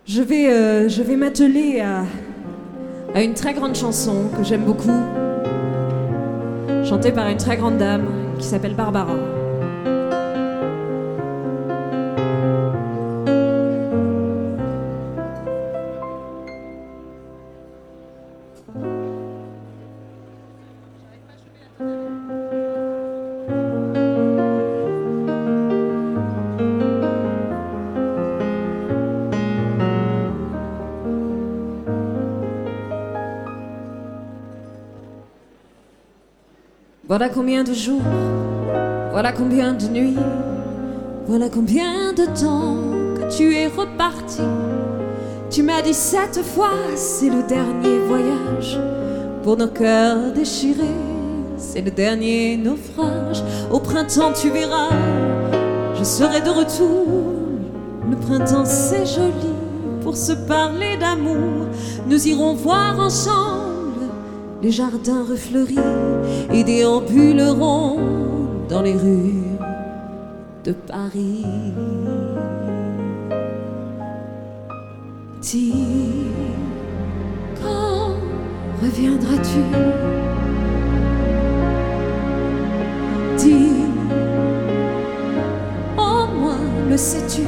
Je vais m'atteler à une très grande chanson que j'aime beaucoup, chantée par une très grande dame qui s'appelle Barbara. Voilà combien de jours, voilà combien de nuits, voilà combien de temps que tu es reparti. Tu m'as dit cette fois, c'est le dernier voyage. Pour nos cœurs déchirés, c'est le dernier naufrage. Au printemps tu verras, je serai de retour. Le printemps c'est joli pour se parler d'amour. Nous irons voir ensemble les jardins refleuris et déambuleront dans les rues de Paris. Dis, quand reviendras-tu? Dis, au moins le sais-tu,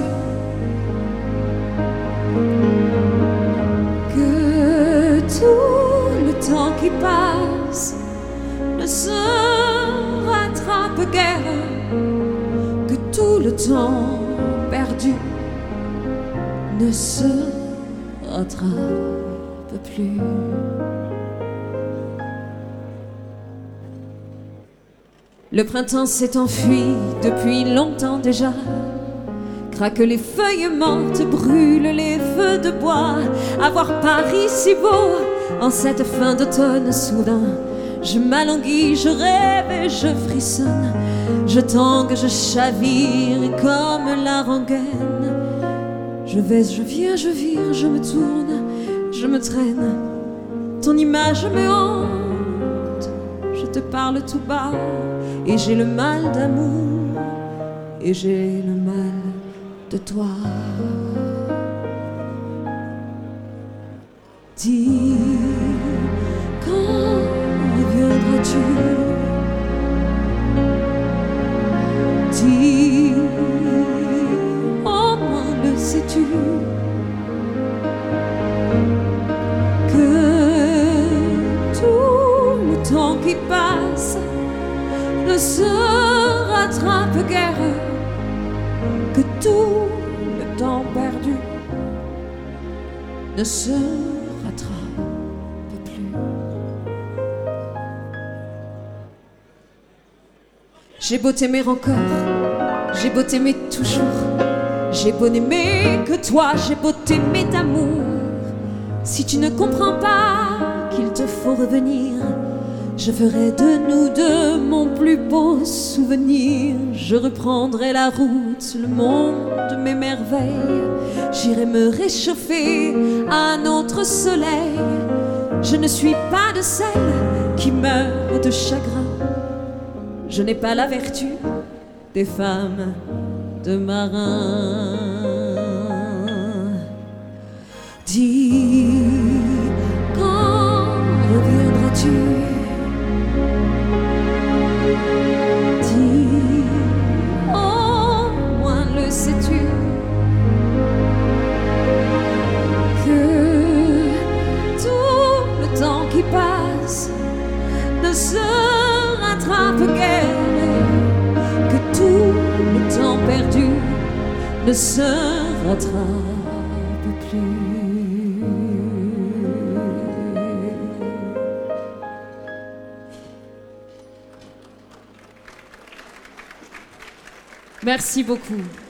que tout le temps qui passe ne se rattrape guère, que tout le temps perdu ne se rattrape plus. Le printemps s'est enfui depuis longtemps déjà. Craquent les feuilles mortes, brûlent les feux de bois. À voir Paris si beau en cette fin d'automne soudain. Je m'alanguis, je rêve et je frissonne. Je tangue, je chavire comme la rengaine. Je vais, je viens, je vire, je me tourne, je me traîne. Ton image me hante, je te parle tout bas. Et j'ai le mal d'amour, et j'ai le mal de toi. Dis, quand reviendras-tu? Dis, au moins le sais-tu, que tout le temps qui passe ne se rattrape guère, que tout le temps perdu ne se rattrape plus. J'ai beau t'aimer encore, j'ai beau t'aimer toujours, j'ai beau n'aimer que toi, j'ai beau t'aimer d'amour. Si tu ne comprends pas qu'il te faut revenir, je ferai de nous deux mon plus beau souvenir. Je reprendrai la route, le monde, mes merveilles. J'irai me réchauffer à un autre soleil. Je ne suis pas de celles qui meurent de chagrin. Je n'ai pas la vertu des femmes de marins. Dis, quand reviendras-tu? Dis, au moins le sais-tu, que tout le temps qui passe ne se rattrape guère, que tout le temps perdu ne se rattrape plus. Merci beaucoup.